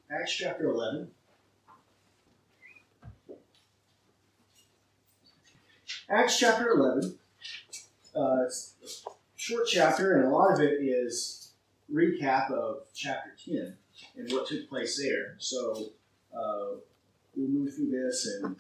Acts chapter 11. Acts chapter 11. It's a short chapter, and a lot of it is recap of chapter 10 and what took place there. So we'll move through this, and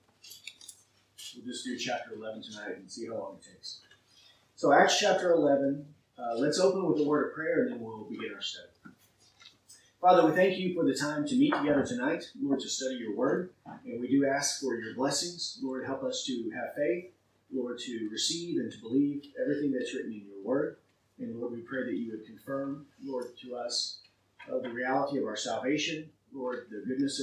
we'll just do chapter 11 tonight and see how long it takes. So Acts chapter 11, let's open with a word of prayer, and then we'll begin our study. Father, we thank you for the time to meet together tonight, Lord, to study your word. And we do ask for your blessings. Lord, help us to have faith, Lord, to receive and to believe everything that's written in your word. And Lord, we pray that you would confirm, Lord, to us the reality of our salvation, Lord, the goodness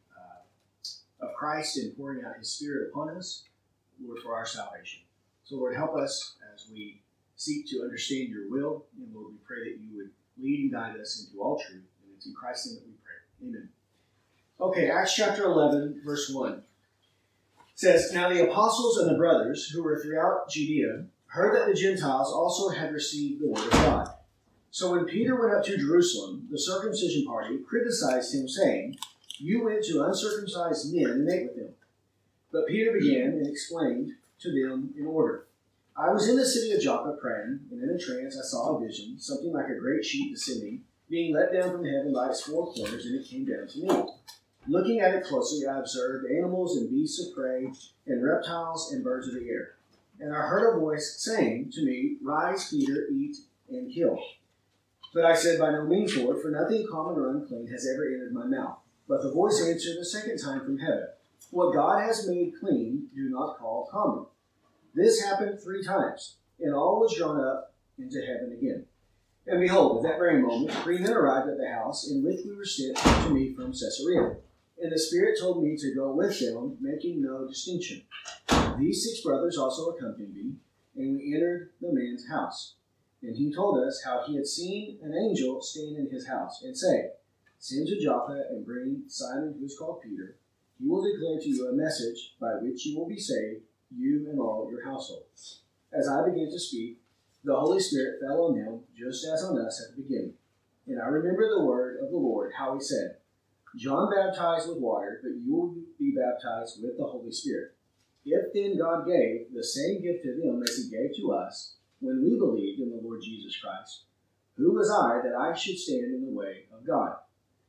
of Christ in pouring out his Spirit upon us, Lord, for our salvation. So, Lord, help us as we seek to understand your will. And Lord, we pray that you would lead and guide us into all truth. And it's in Christ's name that we pray. Amen. Okay, Acts chapter 11, verse 1. It says, "Now the apostles and the brothers who were throughout Judea heard that the Gentiles also had received the word of God. So when Peter went up to Jerusalem, the circumcision party criticized him, saying, 'You went to uncircumcised men and ate with them.' But Peter began and explained to them in order. 'I was in the city of Joppa praying, and in a trance I saw a vision, something like a great sheet descending, being let down from heaven by its four corners, and it came down to me. Looking at it closely, I observed animals and beasts of prey, and reptiles and birds of the air. And I heard a voice saying to me, Rise, Peter, eat and kill. But I said, By no means, Lord, for nothing common or unclean has ever entered my mouth. But the voice answered a second time from heaven, What God has made clean, do not call common. This happened 3 times, and all was drawn up into heaven again. And behold, at that very moment, 3 men arrived at the house in which we were sent to me from Caesarea. And the Spirit told me to go with them, making no distinction. These 6 brothers also accompanied me, and we entered the man's house. And he told us how he had seen an angel stand in his house, and say, Send to Joppa and bring Simon, who is called Peter. He will declare to you a message by which you will be saved, you and all your household. As I began to speak, the Holy Spirit fell on them, just as on us at the beginning. And I remember the word of the Lord, how he said, John baptized with water, but you will be baptized with the Holy Spirit. If then God gave the same gift to them as he gave to us, when we believed in the Lord Jesus Christ, who was I that I should stand in the way of God?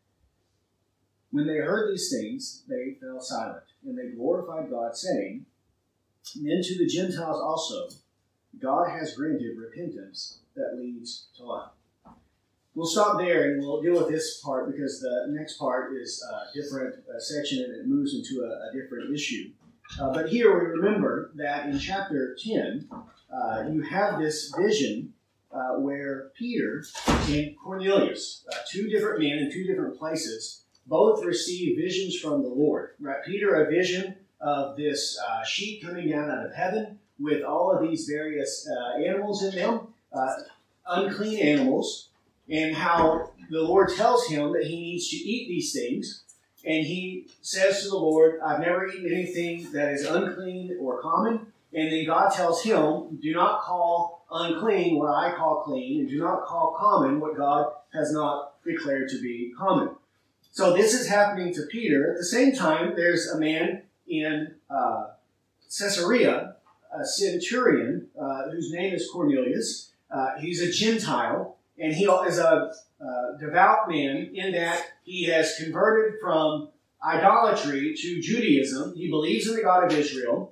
When they heard these things, they fell silent, and they glorified God, saying, Then to the Gentiles also, God has granted repentance that leads to life. We'll stop there and we'll deal with this part because the next part is a different section and it moves into a different issue. But here we remember that in chapter 10, you have this vision where Peter and Cornelius, 2 different men in 2 different places, both receive visions from the Lord. Right? Peter, a vision of this sheet coming down out of heaven with all of these various animals in them, unclean animals, and how the Lord tells him that he needs to eat these things. And he says to the Lord, I've never eaten anything that is unclean or common. And then God tells him, do not call unclean what I call clean, and do not call common what God has not declared to be common. So this is happening to Peter. At the same time, there's a man in Caesarea, a centurion, whose name is Cornelius. He's a Gentile. And he is a devout man in that he has converted from idolatry to Judaism. He believes in the God of Israel.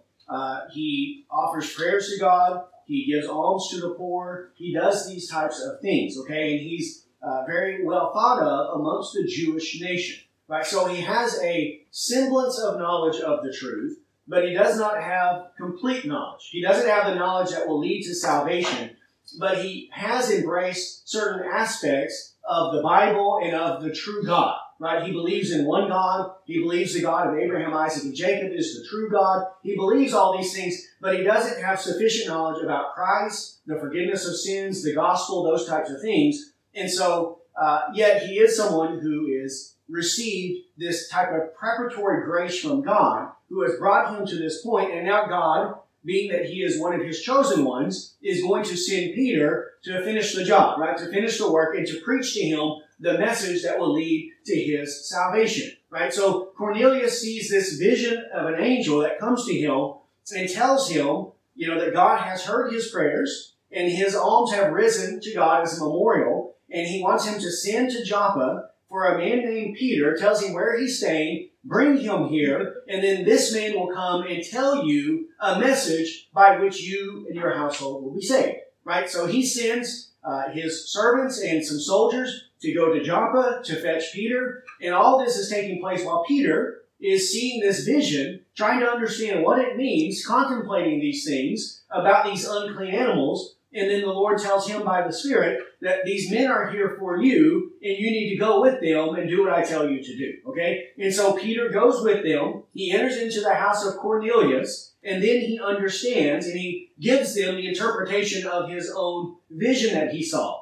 He offers prayers to God. He gives alms to the poor. He does these types of things, okay? And he's very well thought of amongst the Jewish nation, right? So he has a semblance of knowledge of the truth, but he does not have complete knowledge. He doesn't have the knowledge that will lead to salvation, but he has embraced certain aspects of the Bible and of the true God, right? He believes in one God. He believes the God of Abraham, Isaac, and Jacob is the true God. He believes all these things, but he doesn't have sufficient knowledge about Christ, the forgiveness of sins, the gospel, those types of things. And so, yet he is someone who is received this type of preparatory grace from God, who has brought him to this point, and now God, being that he is one of his chosen ones, is going to send Peter to finish the job, right? To finish the work and to preach to him the message that will lead to his salvation. Right? So Cornelius sees this vision of an angel that comes to him and tells him, that God has heard his prayers and his alms have risen to God as a memorial, and he wants him to send to Joppa for a man named Peter, tells him where he's staying, bring him here, and then this man will come and tell you a message by which you and your household will be saved. Right? So he sends his servants and some soldiers to go to Joppa to fetch Peter, and all this is taking place while Peter is seeing this vision, trying to understand what it means, contemplating these things about these unclean animals, and then the Lord tells him by the Spirit that these men are here for you, and you need to go with them and do what I tell you to do. Okay? And so Peter goes with them, he enters into the house of Cornelius, and then he understands, and he gives them the interpretation of his own vision that he saw.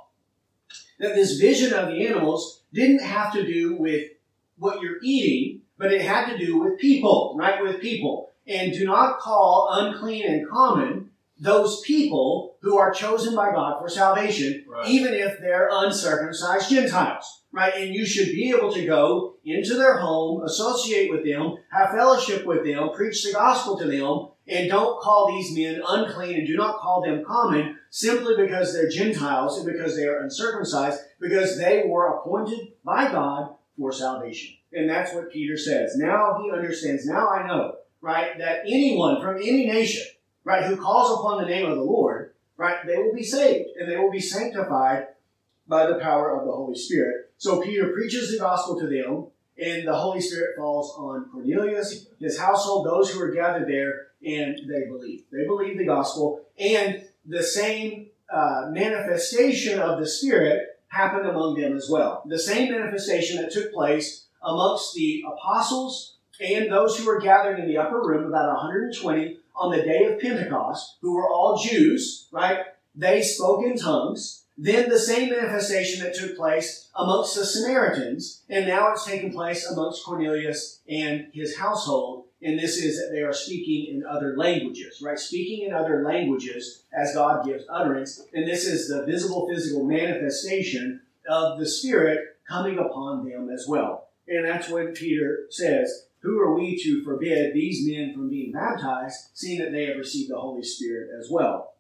That this vision of the animals didn't have to do with what you're eating, but it had to do with people, right? With people. And do not call unclean and common those people who are chosen by God for salvation, right, even if they're uncircumcised Gentiles, right? And you should be able to go into their home, associate with them, have fellowship with them, preach the gospel to them, and don't call these men unclean and do not call them common simply because they're Gentiles and because they are uncircumcised, because they were appointed by God for salvation. And that's what Peter says. Now he understands, now I know, right, that anyone from any nation, right, who calls upon the name of the Lord, right, they will be saved and they will be sanctified by the power of the Holy Spirit. So Peter preaches the gospel to them, and the Holy Spirit falls on Cornelius, his household, those who are gathered there, and they believe. They believe the gospel, and the same manifestation of the Spirit happened among them as well. The same manifestation that took place amongst the apostles and those who were gathered in the upper room, about 120, on the day of Pentecost, who were all Jews, right? They spoke in tongues. Then the same manifestation that took place amongst the Samaritans, and now it's taken place amongst Cornelius and his household, and this is that they are speaking in other languages, right? Speaking in other languages as God gives utterance, and this is the visible physical manifestation of the Spirit coming upon them as well. And that's when Peter says, who are we to forbid these men from being baptized, seeing that they have received the Holy Spirit as well?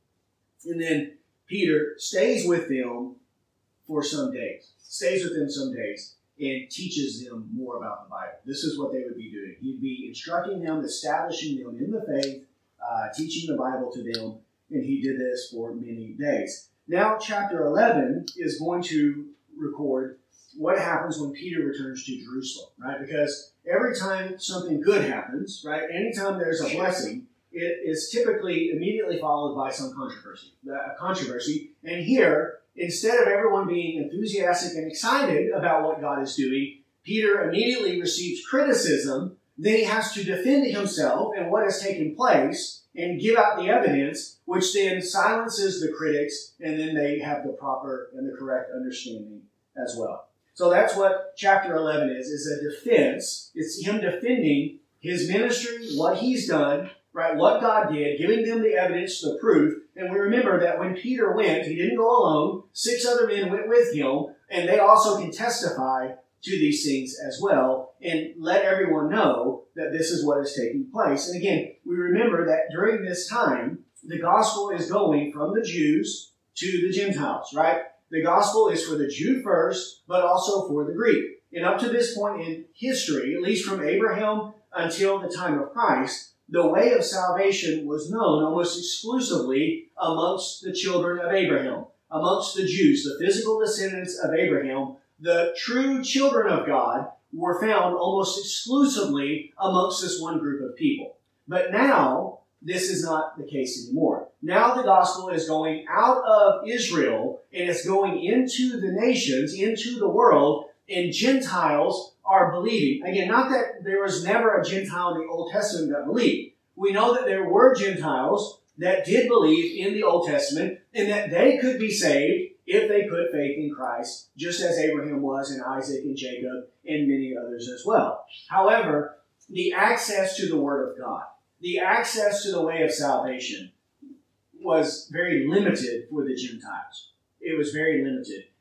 And then Peter stays with them for some days, and teaches them more about the Bible. This is what they would be doing. He'd be instructing them, establishing them in the faith, teaching the Bible to them, and he did this for many days. Now, chapter 11 is going to record what happens when Peter returns to Jerusalem, right? Because every time something good happens, right, anytime there's a blessing, it is typically immediately followed by some controversy. And here, instead of everyone being enthusiastic and excited about what God is doing, Peter immediately receives criticism. Then he has to defend himself and what has taken place and give out the evidence, which then silences the critics, and then they have the proper and the correct understanding as well. So that's what chapter 11 is a defense. It's him defending his ministry, what he's done, right? What God did, giving them the evidence, the proof. And we remember that when Peter went, he didn't go alone. 6 other men went with him, and they also can testify to these things as well and let everyone know that this is what is taking place. And again, we remember that during this time, the gospel is going from the Jews to the Gentiles, right? The gospel is for the Jew first, but also for the Greek. And up to this point in history, at least from Abraham until the time of Christ, the way of salvation was known almost exclusively amongst the children of Abraham, amongst the Jews, the physical descendants of Abraham. The true children of God were found almost exclusively amongst this one group of people. But now, this is not the case anymore. Now the gospel is going out of Israel and it's going into the nations, into the world, and Gentiles are believing. Again, not that there was never a Gentile in the Old Testament that believed. We know that there were Gentiles that did believe in the Old Testament and that they could be saved if they put faith in Christ, just as Abraham was, and Isaac and Jacob and many others as well. However, the access to the Word of God, the access to the way of salvation was very limited for the Gentiles. It was very limited.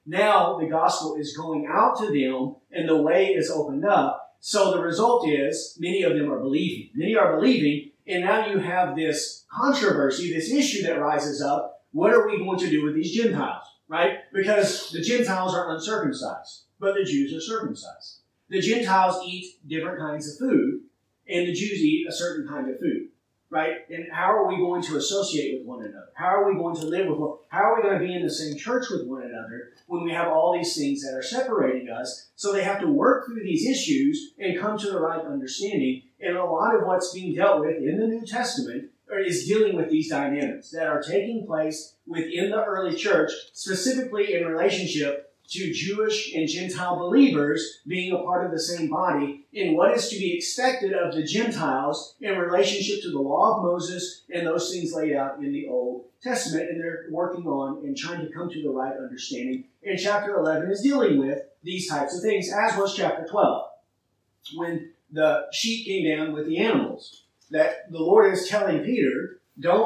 Now the gospel is going out to them and the way is opened up. So the result is many of them are believing. Many are believing, and now you have this controversy, this issue that rises up. What are we going to do with these Gentiles? Right? Because the Gentiles are uncircumcised, but the Jews are circumcised. The Gentiles eat different kinds of food, and the Jews eat a certain kind of food. Right? And how are we going to associate with one another? How are we going to live with one? How are we going to be in the same church with one another when we have all these things that are separating us? So they have to work through these issues and come to the right understanding. And a lot of what's being dealt with in the New Testament is dealing with these dynamics that are taking place within the early church, specifically in relationship to Jewish and Gentile believers being a part of the same body, in what is to be expected of the Gentiles in relationship to the law of Moses and those things laid out in the Old Testament. And they're working on and trying to come to the right understanding. And chapter 11 is dealing with these types of things, as was chapter 12. When the sheep came down with the animals, that the Lord is telling Peter,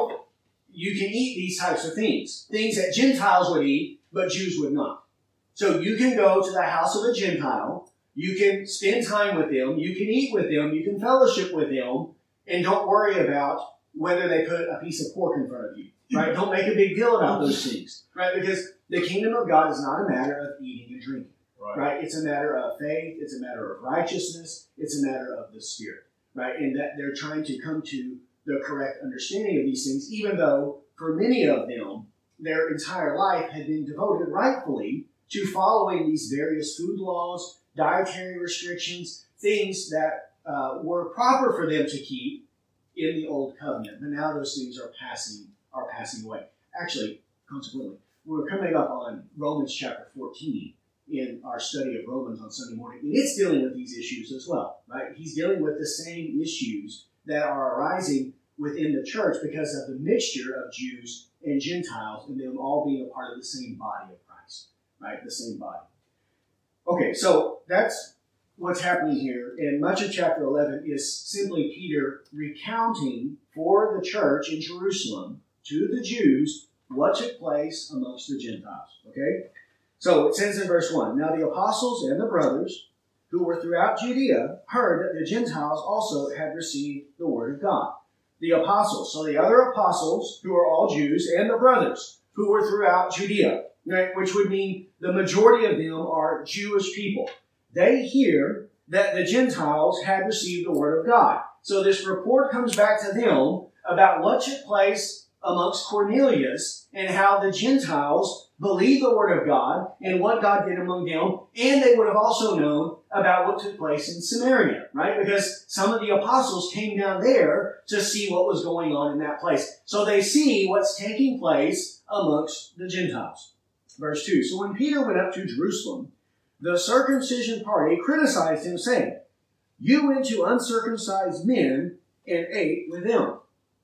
you can eat these types of things that Gentiles would eat, but Jews would not. So you can go to the house of a Gentile, you can spend time with them, you can eat with them, you can fellowship with them, and don't worry about whether they put a piece of pork in front of you. Right? Don't make a big deal about those things. Right? Because the kingdom of God is not a matter of eating and drinking. Right? It's a matter of faith, it's a matter of righteousness, it's a matter of the Spirit. Right? And that they're trying to come to the correct understanding of these things, even though for many of them, their entire life had been devoted rightfully to following these various food laws, dietary restrictions, things that were proper for them to keep in the Old Covenant. But now those things are passing away. Actually, consequently, we're coming up on Romans chapter 14 in our study of Romans on Sunday morning. And it's dealing with these issues as well, right? He's dealing with the same issues that are arising within the church because of the mixture of Jews and Gentiles and them all being a part of the same body of Christ. Right? The same body. Okay, so that's what's happening here. And much of chapter 11 is simply Peter recounting for the church in Jerusalem, to the Jews, what took place amongst the Gentiles. Okay? So it says in verse 1, Now the apostles and the brothers who were throughout Judea heard that the Gentiles also had received the word of God. The apostles, so the other apostles who are all Jews, and the brothers who were throughout Judea. Right, which would mean the majority of them are Jewish people. They hear that the Gentiles had received the word of God. So this report comes back to them about what took place amongst Cornelius and how the Gentiles believed the word of God and what God did among them. And they would have also known about what took place in Samaria, right? Because some of the apostles came down there to see what was going on in that place. So they see what's taking place amongst the Gentiles. Verse 2, So when Peter went up to Jerusalem, the circumcision party criticized him, saying, You went to uncircumcised men and ate with them.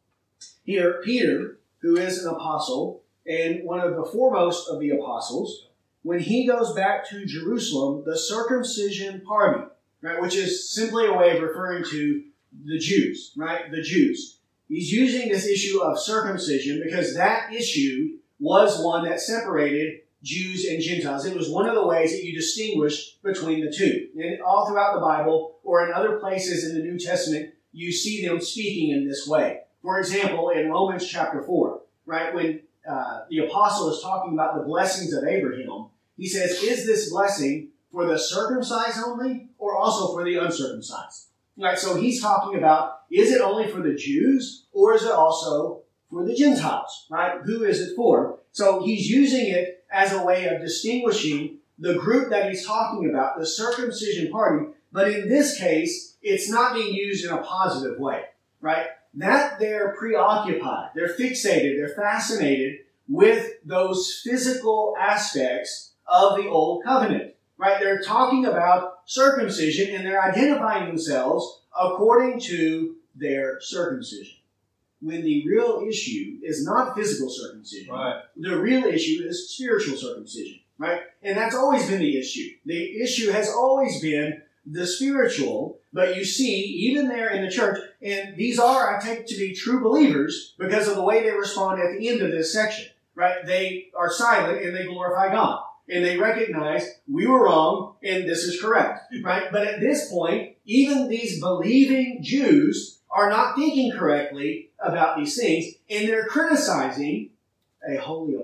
Here, Peter, who is an apostle and one of the foremost of the apostles, when he goes back to Jerusalem, the circumcision party, right, which is simply a way of referring to the Jews, right, the Jews. He's using this issue of circumcision because that issue was one that separated Jews and Gentiles. It was one of the ways that you distinguished between the two. And all throughout the Bible, or in other places in the New Testament, you see them speaking in this way. For example, in Romans chapter 4, right, when the apostle is talking about the blessings of Abraham, he says, Is this blessing for the circumcised only, or also for the uncircumcised? Right, so he's talking about, is it only for the Jews, or is it also for the Gentiles? Right? Who is it for? So he's using it as a way of distinguishing the group that he's talking about, the circumcision party. But in this case, it's not being used in a positive way, right? That they're preoccupied, they're fixated, they're fascinated with those physical aspects of the Old Covenant, right? They're talking about circumcision and they're identifying themselves according to their circumcision. When the real issue is not physical circumcision. Right. The real issue is spiritual circumcision, right? And that's always been the issue. The issue has always been the spiritual, but you see, even there in the church, and these are, I take to be true believers because of the way they respond at the end of this section, right? They are silent and they glorify God. and they recognize we were wrong and this is correct, right? But at this point, even these believing Jews are not thinking correctly about these things, and they're criticizing a holy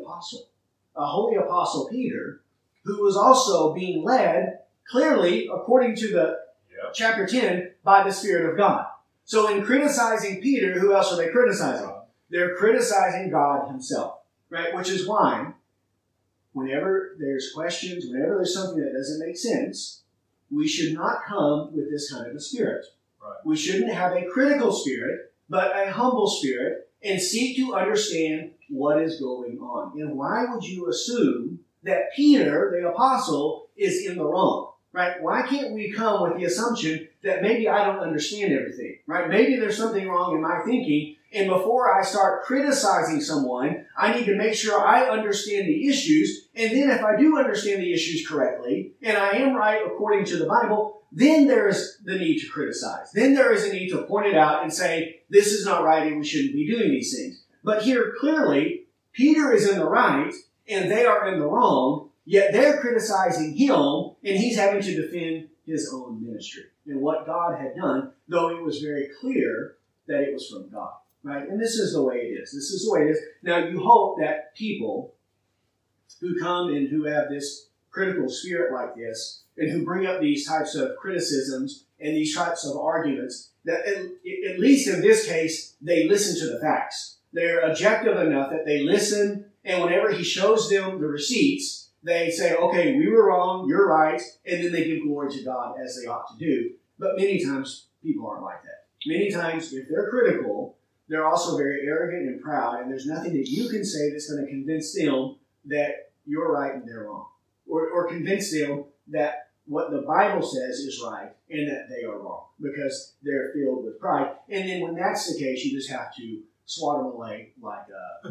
apostle Peter, who was also being led clearly, according to the chapter 10, by the Spirit of God. So in criticizing Peter, who else are they criticizing? They're criticizing God himself, right? Which is why whenever there's questions, whenever there's something that doesn't make sense, we should not come with this kind of a spirit. Right. We shouldn't have a critical spirit, but a humble spirit, and seek to understand what is going on. And why would you assume that Peter, the apostle, is in the wrong? Right? Why can't we come with the assumption that maybe I don't understand everything? Right? Maybe there's something wrong in my thinking, and before I start criticizing someone, I need to make sure I understand the issues, and then if I do understand the issues correctly, and I am right according to the Bible, then there is the need to criticize. Then there is a need to point it out and say, this is not right and we shouldn't be doing these things. But here, clearly, Peter is in the right, and they are in the wrong, yet they're criticizing him, and he's having to defend his own ministry and what God had done, though it was very clear that it was from God. Right? And this is the way it is. This is the way it is. Now, you hope that people who come and who have this critical spirit like this, and who bring up these types of criticisms and these types of arguments, that at least in this case, they listen to the facts. They're objective enough that they listen, and whenever he shows them the receipts, they say, okay, we were wrong, you're right, and then they give glory to God as they ought to do. But many times, people aren't like that. Many times, if they're critical, they're also very arrogant and proud, and there's nothing that you can say that's going to convince them that you're right and they're wrong. Or convince them that what the Bible says is right and that they are wrong, because they're filled with pride. And then when that's the case, you just have to swat them away like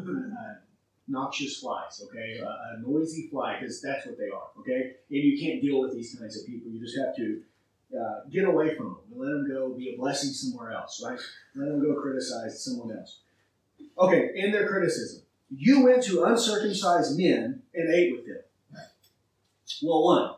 noxious flies, okay? A noisy fly, because that's what they are, okay? And you can't deal with these kinds of people. You just have to get away from them and let them go be a blessing somewhere else, right? Let them go criticize someone else. Okay, in their criticism, you went to uncircumcised men and ate with them. Well, one,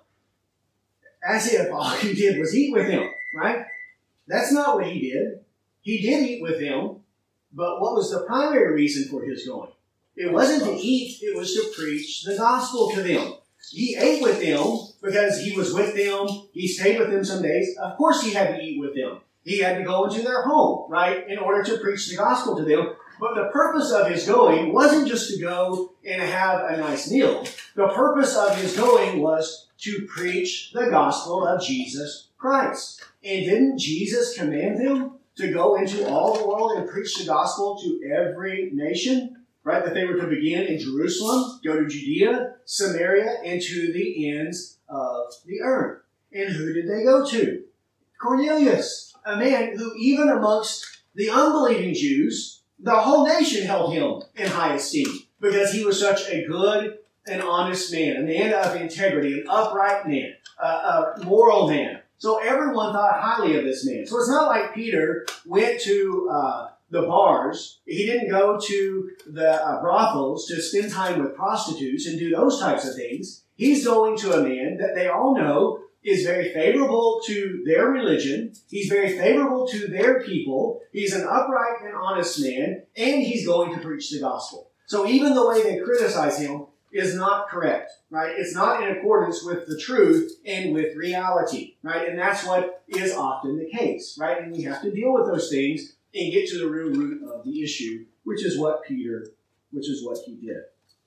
as if all he did was eat with him, right? That's not what he did. He did eat with them, but what was the primary reason for his going? It wasn't to eat, it was to preach the gospel to them. He ate with them because he was with them. He stayed with them some days. Of course he had to eat with them. He had to go into their home, right, in order to preach the gospel to them. But the purpose of his going wasn't just to go and have a nice meal. The purpose of his going was to preach the gospel of Jesus Christ. And didn't Jesus command them to go into all the world and preach the gospel to every nation? Right, that they were to begin in Jerusalem, go to Judea, Samaria, and to the ends of the earth. And who did they go to? Cornelius, a man who even amongst the unbelieving Jews, the whole nation held him in high esteem because he was such a good and honest man, a man of integrity, an upright man, a moral man. So everyone thought highly of this man. So it's not like Peter went to the bars. He didn't go to the brothels to spend time with prostitutes and do those types of things. He's going to a man that they all know is very favorable to their religion. He's very favorable to their people. He's an upright and honest man, and he's going to preach the gospel. So even the way they criticize him is not correct, right? It's not in accordance with the truth and with reality, right? And that's what is often the case, right? And we have to deal with those things and get to the real root of the issue, which is what he did.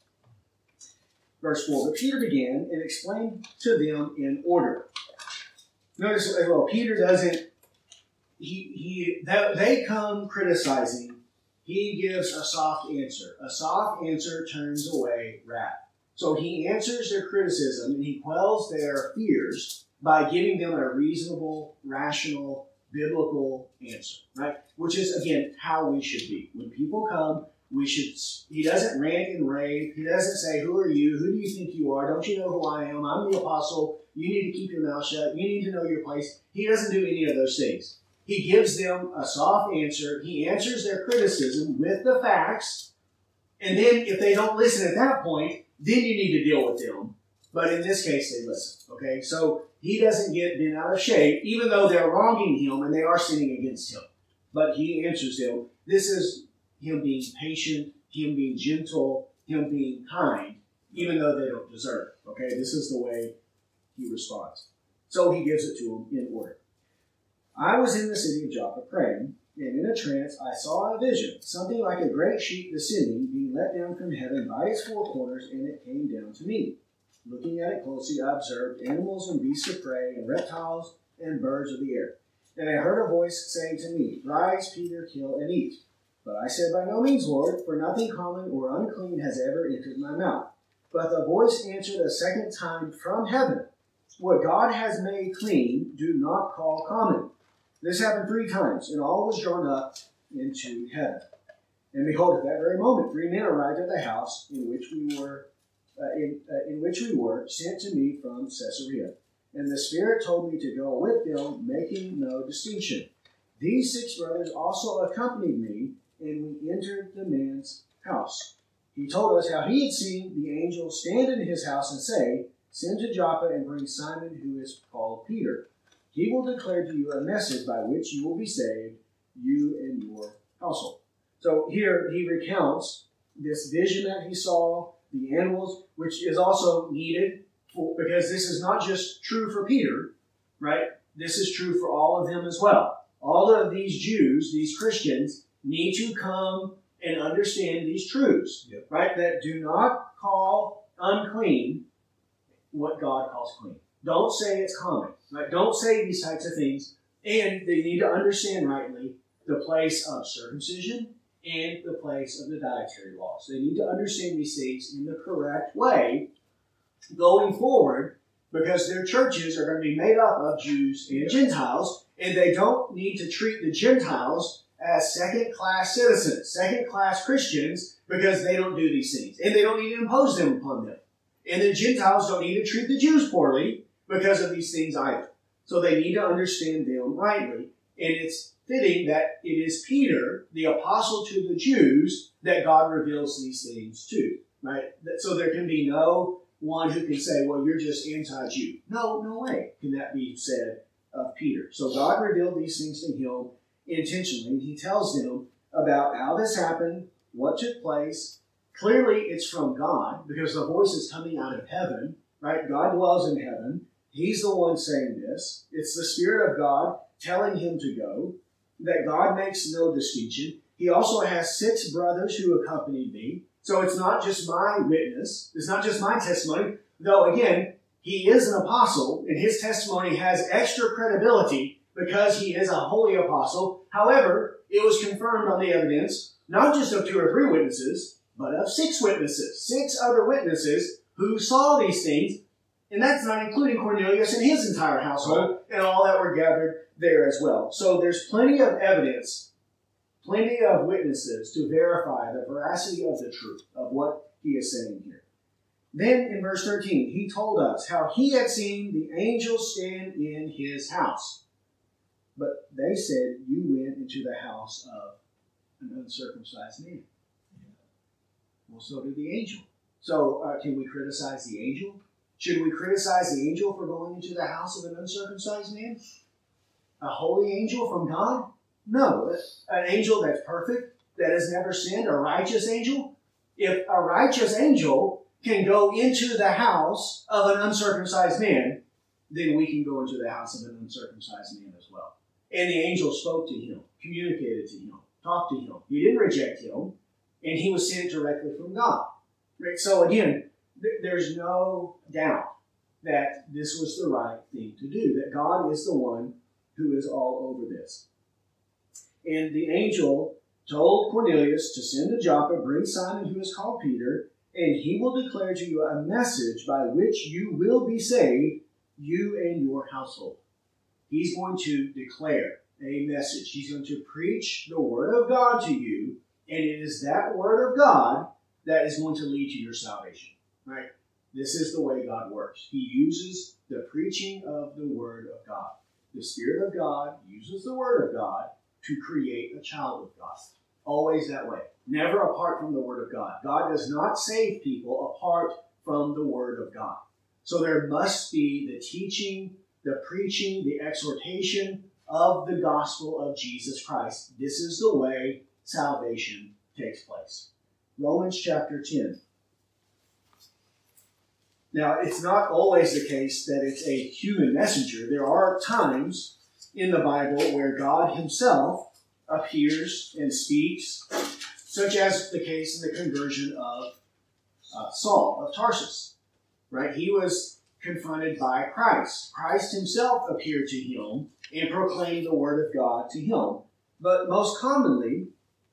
Verse 4, but Peter began and explained to them in order. Notice as well, Peter doesn't, they come criticizing. He gives a soft answer. A soft answer turns away wrath. So he answers their criticism and he quells their fears by giving them a reasonable, rational, biblical answer, right? Which is, again, how we should be. When people come, he doesn't rant and rave. He doesn't say, who are you? Who do you think you are? Don't you know who I am? I'm the apostle. You need to keep your mouth shut. You need to know your place. He doesn't do any of those things. He gives them a soft answer. He answers their criticism with the facts. And then if they don't listen at that point, then you need to deal with them. But in this case, they listen. Okay, so he doesn't get bent out of shape, even though they're wronging him and they are sinning against him. But he answers them. This is him being patient, him being gentle, him being kind, even though they don't deserve it. Okay, this is the way he responds. So he gives it to them in order. I was in the city of Joppa praying, and in a trance I saw a vision, something like a great sheet descending, being let down from heaven by its four corners, and it came down to me. Looking at it closely, I observed animals and beasts of prey, and reptiles and birds of the air. And I heard a voice saying to me, Rise, Peter, kill and eat. But I said, By no means, Lord, for nothing common or unclean has ever entered my mouth. But the voice answered a second time from heaven, What God has made clean, do not call common. This happened 3 times, and all was drawn up into heaven. And behold, at that very moment, 3 men arrived at the house in which we were sent to me from Caesarea. And the Spirit told me to go with them, making no distinction. These 6 brothers also accompanied me, and we entered the man's house. He told us how he had seen the angel stand in his house and say, Send to Joppa and bring Simon, who is called Peter. He will declare to you a message by which you will be saved, you and your household. So here he recounts this vision that he saw, the animals, which is also needed because this is not just true for Peter, right? This is true for all of them as well. All of these Jews, these Christians, need to come and understand these truths, right? That do not call unclean what God calls clean. Don't say it's common, right? Don't say these types of things. And they need to understand rightly the place of circumcision and the place of the dietary laws. They need to understand these things in the correct way going forward, because their churches are going to be made up of Jews and Gentiles, and they don't need to treat the Gentiles as second-class citizens, second-class Christians, because they don't do these things. And they don't need to impose them upon them. And the Gentiles don't need to treat the Jews poorly because of these things either. So they need to understand them rightly. And it's fitting that it is Peter, the apostle to the Jews, that God reveals these things to, right? So there can be no one who can say, well, you're just anti-Jew. No way can that be said of Peter. So God revealed these things to him intentionally. He tells them about how this happened, what took place. Clearly, it's from God because the voice is coming out of heaven, right? God dwells in heaven. He's the one saying this. It's the Spirit of God telling him to go, that God makes no distinction. He also has 6 brothers who accompanied me. So it's not just my witness. It's not just my testimony. Though, again, he is an apostle, and his testimony has extra credibility because he is a holy apostle. However, it was confirmed on the evidence, not just of 2 or 3 witnesses, but of 6 witnesses. 6 other witnesses who saw these things, and that's not including Cornelius and his entire household and all that were gathered there as well. So there's plenty of evidence, plenty of witnesses to verify the veracity of the truth of what he is saying here. Then in verse 13, he told us how he had seen the angel stand in his house. But they said, you went into the house of an uncircumcised man. Well, so did the angel. So can we criticize the angel? Should we criticize the angel for going into the house of an uncircumcised man? A holy angel from God? No. An angel that's perfect, that has never sinned, a righteous angel? If a righteous angel can go into the house of an uncircumcised man, then we can go into the house of an uncircumcised man as well. And the angel spoke to him, communicated to him, talked to him. He didn't reject him, and he was sent directly from God. Right? So again, there's no doubt that this was the right thing to do, that God is the one who is all over this. And the angel told Cornelius to send to Joppa, bring Simon, who is called Peter, and he will declare to you a message by which you will be saved, you and your household. He's going to declare a message. He's going to preach the word of God to you, and it is that word of God that is going to lead to your salvation. Right? This is the way God works. He uses the preaching of the word of God. The Spirit of God uses the word of God to create a child of God. Always that way. Never apart from the word of God. God does not save people apart from the word of God. So there must be the teaching, the preaching, the exhortation of the gospel of Jesus Christ. This is the way salvation takes place. Romans chapter 10. Now, it's not always the case that it's a human messenger. There are times in the Bible where God himself appears and speaks, such as the case in the conversion of Saul of Tarsus. Right? He was confronted by Christ. Christ himself appeared to him and proclaimed the word of God to him. But most commonly,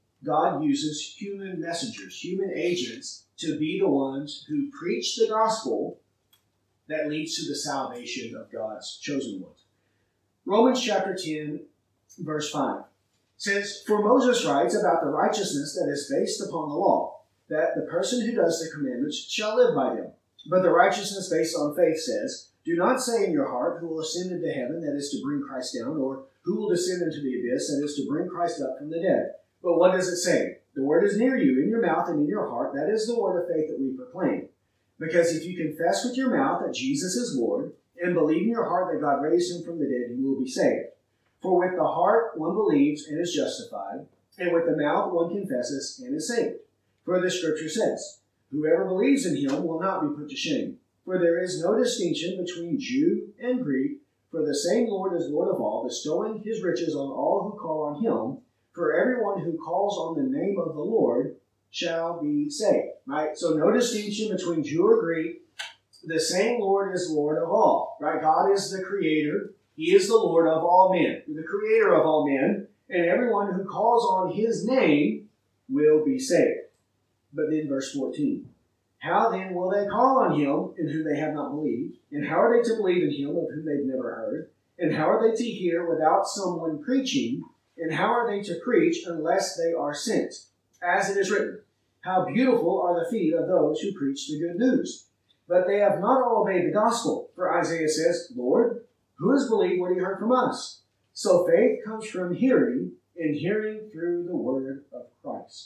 God uses human messengers, human agents, to be the ones who preach the gospel that leads to the salvation of God's chosen ones. Romans chapter 10, verse 5 says, "For Moses writes about the righteousness that is based upon the law, that the person who does the commandments shall live by them. But the righteousness based on faith says, do not say in your heart, who will ascend into heaven, that is to bring Christ down, or who will descend into the abyss, that is to bring Christ up from the dead. But what does it say? The word is near you, in your mouth and in your heart. That is the word of faith that we proclaim. Because if you confess with your mouth that Jesus is Lord, and believe in your heart that God raised him from the dead, you will be saved. For with the heart one believes and is justified, and with the mouth one confesses and is saved. For the scripture says, whoever believes in him will not be put to shame. For there is no distinction between Jew and Greek, for the same Lord is Lord of all, bestowing his riches on all who call on him. For everyone who calls on the name of the Lord shall be saved." Right? So no distinction between Jew or Greek. The same Lord is Lord of all. Right? God is the creator. He is the Lord of all men, the creator of all men, and everyone who calls on his name will be saved. But then verse 14. "How then will they call on him in whom they have not believed? And how are they to believe in him of whom they've never heard? And how are they to hear without someone preaching? And how are they to preach unless they are sent? As it is written, how beautiful are the feet of those who preach the good news. But they have not all obeyed the gospel. For Isaiah says, Lord, who has believed what he heard from us? So faith comes from hearing, and hearing through the word of Christ."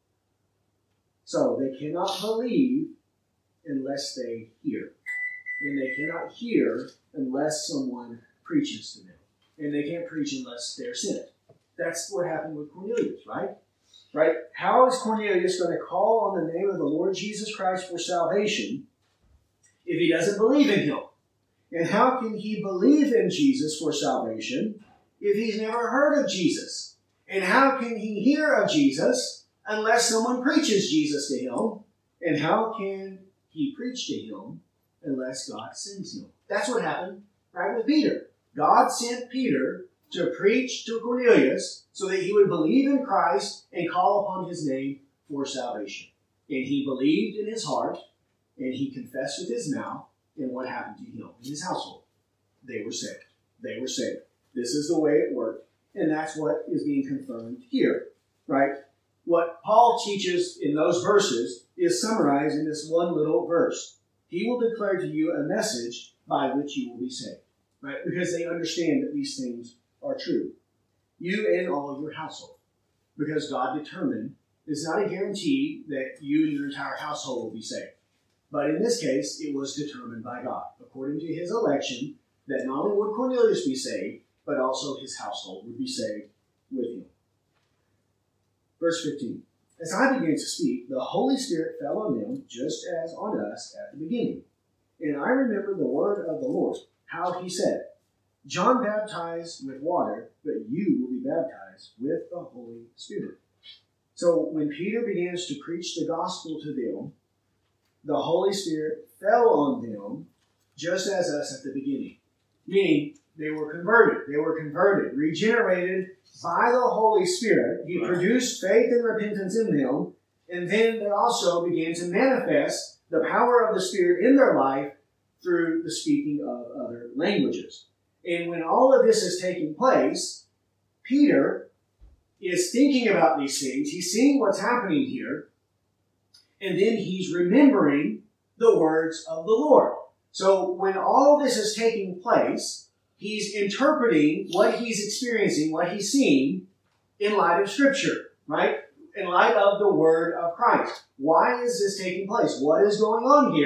So they cannot believe unless they hear. And they cannot hear unless someone preaches to them. And they can't preach unless they're sent. That's what happened with Cornelius, right? Right? How is Cornelius going to call on the name of the Lord Jesus Christ for salvation if he doesn't believe in him? And how can he believe in Jesus for salvation if he's never heard of Jesus? And how can he hear of Jesus unless someone preaches Jesus to him? And how can he preach to him unless God sends him? That's what happened right with Peter. God sent Peter to preach to Cornelius so that he would believe in Christ and call upon his name for salvation. And he believed in his heart, and he confessed with his mouth, and what happened to him and his household? They were saved. They were saved. This is the way it worked, and that's what is being confirmed here, right? What Paul teaches in those verses is summarized in this one little verse. He will declare to you a message by which you will be saved, right? Because they understand that these things are true. You and all your household. Because God determined, it's not a guarantee that you and your entire household will be saved. But in this case, it was determined by God, according to his election, that not only would Cornelius be saved, but also his household would be saved with him. Verse 15. As I began to speak, the Holy Spirit fell on them just as on us at the beginning. And I remember the word of the Lord, how he said, John baptized with water, but you will be baptized with the Holy Spirit. So when Peter begins to preach the gospel to them, the Holy Spirit fell on them just as us at the beginning. Meaning, they were converted, regenerated by the Holy Spirit. He produced faith and repentance in them, and then they also began to manifest the power of the Spirit in their life through the speaking of other languages. And when all of this is taking place, Peter is thinking about these things. He's seeing what's happening here, and then he's remembering the words of the Lord. So when all this is taking place, he's interpreting what he's experiencing, what he's seeing, in light of Scripture, right? In light of the Word of Christ. Why is this taking place? What is going on here?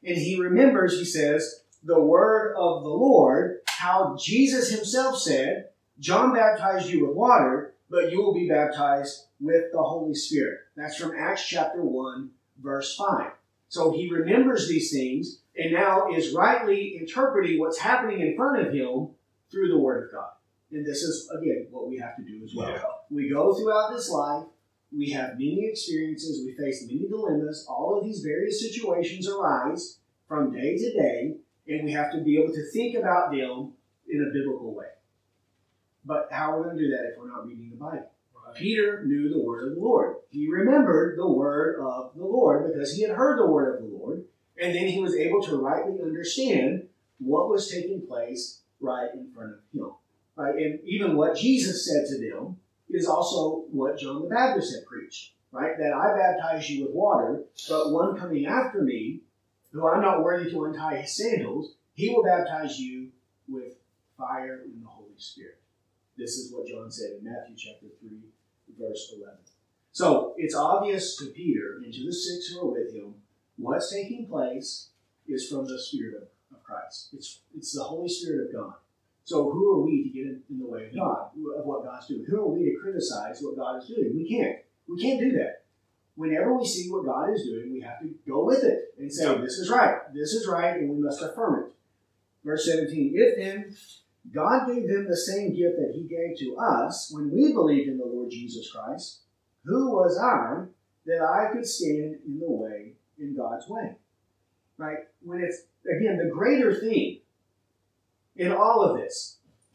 And he remembers, he says, the word of the Lord, how Jesus himself said, John baptized you with water, but you will be baptized with the Holy Spirit. That's from Acts chapter 1, verse 5. So he remembers these things and now is rightly interpreting what's happening in front of him through the Word of God. And this is, again, what we have to do as well. Yeah. We go throughout this life. We have many experiences. We face many dilemmas. All of these various situations arise from day to day, and we have to be able to think about them in a biblical way. But how are we going to do that if we're not reading the Bible? Right. Peter knew the word of the Lord. He remembered the word of the Lord because he had heard the word of the Lord, and then he was able to rightly understand what was taking place right in front of him. Right? And even what Jesus said to them is also what John the Baptist had preached. Right? That I baptize you with water, but one coming after me, who I'm not worthy to untie his sandals, he will baptize you with fire and the Holy Spirit. This is what John said in Matthew chapter 3, verse 11. So it's obvious to Peter and to the six who are with him, what's taking place is from the Spirit of Christ. It's the Holy Spirit of God. So who are we to get in the way of God, of what God's doing? Who are we to criticize what God is doing? We can't. We can't do that. Whenever we see what God is doing, we have to go with it and say, this is right, and we must affirm it. Verse 17, if then God gave them the same gift that he gave to us when we believed in the Lord Jesus Christ, who was I that I could stand in the way, in God's way? Right? When it's, again, the greater thing in all of this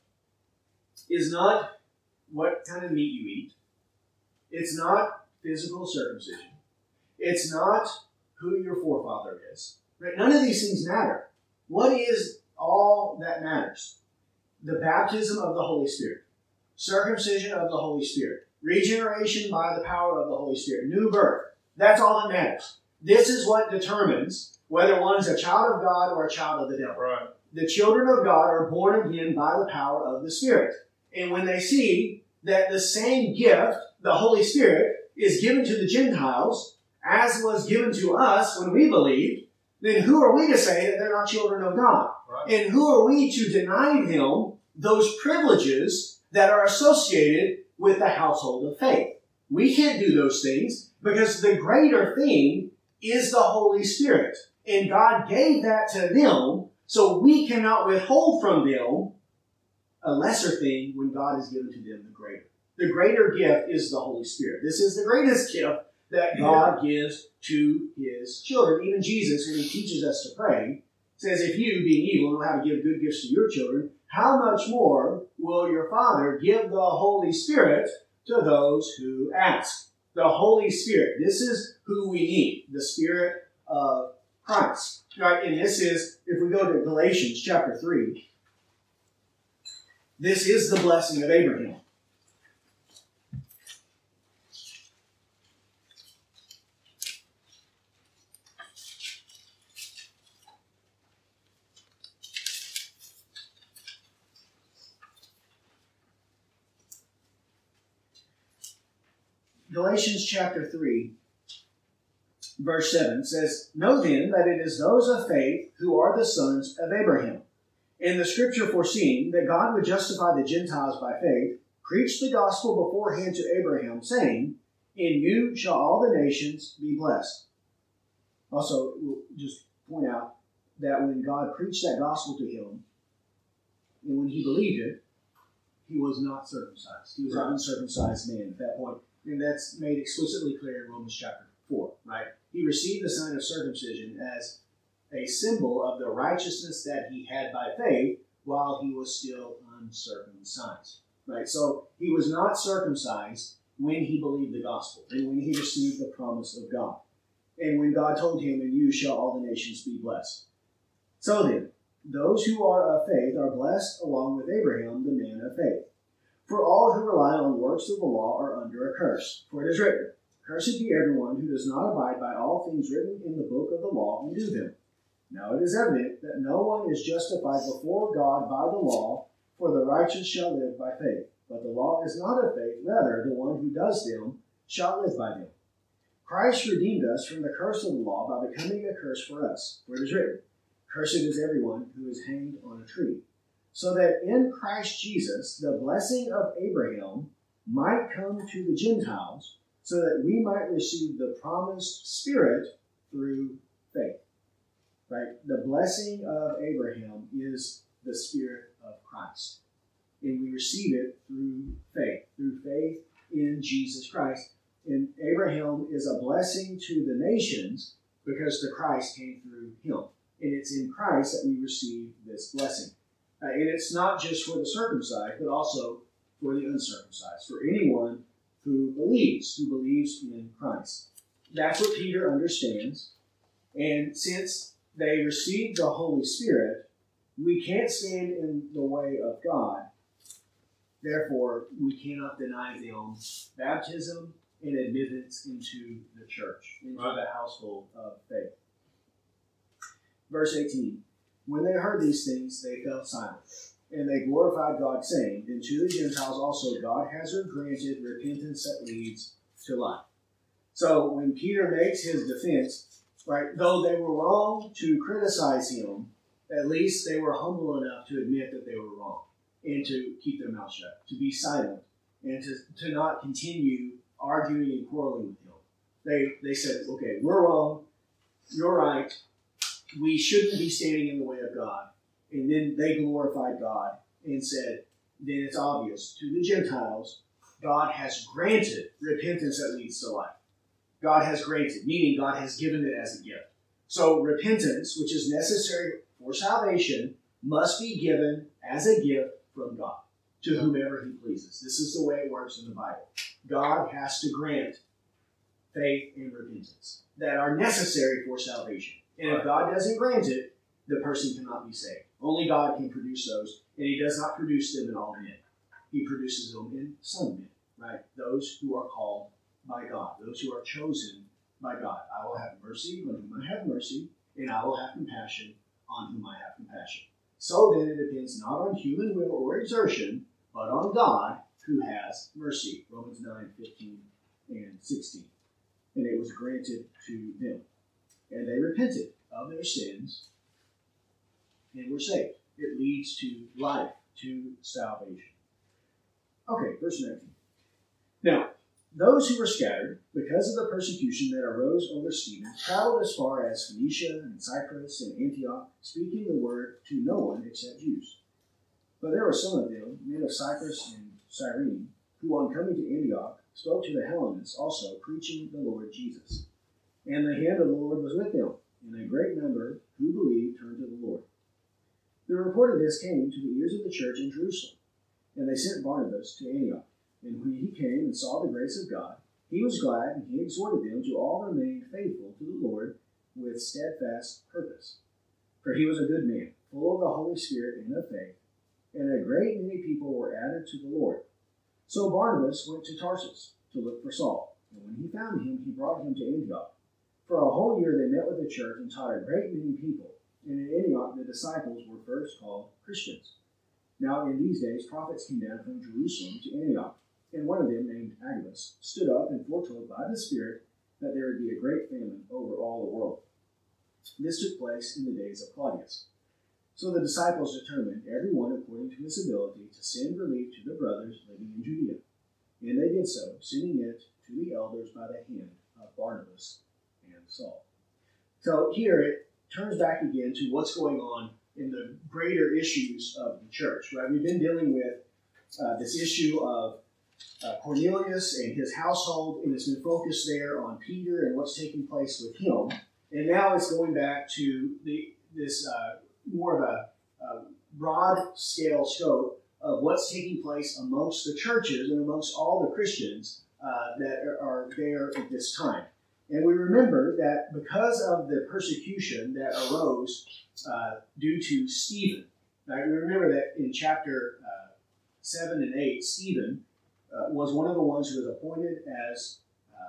is not what kind of meat you eat. It's not physical circumcision. It's not who your forefather is. Right? None of these things matter. What is all that matters? The baptism of the Holy Spirit, circumcision of the Holy Spirit, regeneration by the power of the Holy Spirit, new birth. That's all that matters. This is what determines whether one's a child of God or a child of the devil. Right. The children of God are born again by the power of the Spirit. And when they see that the same gift, the Holy Spirit, is given to the Gentiles, as was given to us when we believed, then who are we to say that they're not children of God? Right. And who are we to deny them those privileges that are associated with the household of faith? We can't do those things because the greater thing is the Holy Spirit. And God gave that to them, so we cannot withhold from them a lesser thing when God has given to them the greater. The greater gift is the Holy Spirit. This is the greatest gift that God gives to his children. Even Jesus, when he teaches us to pray, says, if you, being evil, know how to give good gifts to your children, how much more will your Father give the Holy Spirit to those who ask? The Holy Spirit. This is who we need, the Spirit of Christ. Right? And this is, if we go to Galatians chapter 3, this is the blessing of Abraham. Galatians chapter 3, verse 7 says, know then that it is those of faith who are the sons of Abraham. And the scripture foreseeing that God would justify the Gentiles by faith, preached the gospel beforehand to Abraham, saying, in you shall all the nations be blessed. Also, we'll just point out that when God preached that gospel to him, and when he believed it, he was not circumcised. He was an uncircumcised man at that point. And that's made explicitly clear in Romans chapter 4, right? He received the sign of circumcision as a symbol of the righteousness that he had by faith while he was still uncircumcised, right? So he was not circumcised when he believed the gospel and when he received the promise of God. And when God told him, in you shall all the nations be blessed. So then, those who are of faith are blessed along with Abraham, the man of faith. For all who rely on works of the law are under a curse. For it is written, cursed be everyone who does not abide by all things written in the book of the law and do them. Now it is evident that no one is justified before God by the law, for the righteous shall live by faith. But the law is not of faith, rather the one who does them shall live by them. Christ redeemed us from the curse of the law by becoming a curse for us. For it is written, "Cursed is everyone who is hanged on a tree," so that in Christ Jesus the blessing of Abraham might come to the Gentiles, so that we might receive the promised Spirit through faith. Right? The blessing of Abraham is the Spirit of Christ. And we receive it through faith in Jesus Christ. And Abraham is a blessing to the nations because the Christ came through him. And it's in Christ that we receive this blessing. And it's not just for the circumcised, but also for the uncircumcised, for anyone who believes in Christ. That's what Peter understands. And since they received the Holy Spirit, we can't stand in the way of God. Therefore, we cannot deny them baptism and admittance into the church, into the household of faith. Verse 18, when they heard these things, they fell silent, and they glorified God, saying, "Then to the Gentiles also God has granted repentance that leads to life." So when Peter makes his defense, right, though they were wrong to criticize him, at least they were humble enough to admit that they were wrong and to keep their mouth shut, to be silent, and to not continue arguing and quarreling with him. They said, okay, we're wrong, you're right, we shouldn't be standing in the way of God. And then they glorified God and said, then it's obvious to the Gentiles, God has granted repentance that leads to life. God has granted, meaning God has given it as a gift. So repentance, which is necessary for salvation, must be given as a gift from God to whomever he pleases. This is the way it works in the Bible. God has to grant faith and repentance that are necessary for salvation. And if God doesn't grant it, the person cannot be saved. Only God can produce those, and he does not produce them in all men. He produces them in some men, right? Those who are called by God, those who are chosen by God. I will have mercy on whom I have mercy, and I will have compassion on whom I have compassion. So then it depends not on human will or exertion, but on God who has mercy. Romans 9:15 and 16. And it was granted to them. And they repented of their sins and were saved. It leads to life, to salvation. Okay, verse 19. Now, those who were scattered because of the persecution that arose over Stephen traveled as far as Phoenicia and Cyprus and Antioch, speaking the word to no one except Jews. But there were some of them, men of Cyprus and Cyrene, who on coming to Antioch spoke to the Hellenists also, preaching the Lord Jesus. And the hand of the Lord was with them, and a great number who believed turned to the Lord. The report of this came to the ears of the church in Jerusalem, and they sent Barnabas to Antioch. And when he came and saw the grace of God, he was glad, and he exhorted them to all remain faithful to the Lord with steadfast purpose. For he was a good man, full of the Holy Spirit and of faith, and a great many people were added to the Lord. So Barnabas went to Tarsus to look for Saul, and when he found him, he brought him to Antioch. For a whole year they met with the church and taught a great many people, and in Antioch the disciples were first called Christians. Now in these days prophets came down from Jerusalem to Antioch, and one of them, named Agabus, stood up and foretold by the Spirit that there would be a great famine over all the world. This took place in the days of Claudius. So the disciples determined, every one according to his ability, to send relief to the brothers living in Judea. And they did so, sending it to the elders by the hand of Barnabas and Saul. So here it turns back again to what's going on in the greater issues of the church. Right? We've been dealing with this issue of Cornelius and his household, and it's been focused there on Peter and what's taking place with him. And now it's going back to this more of a broad-scale scope of what's taking place amongst the churches and amongst all the Christians that are there at this time. And we remember that because of the persecution that arose due to Stephen, right? We remember that in chapter 7 and 8, Stephen was one of the ones who was appointed as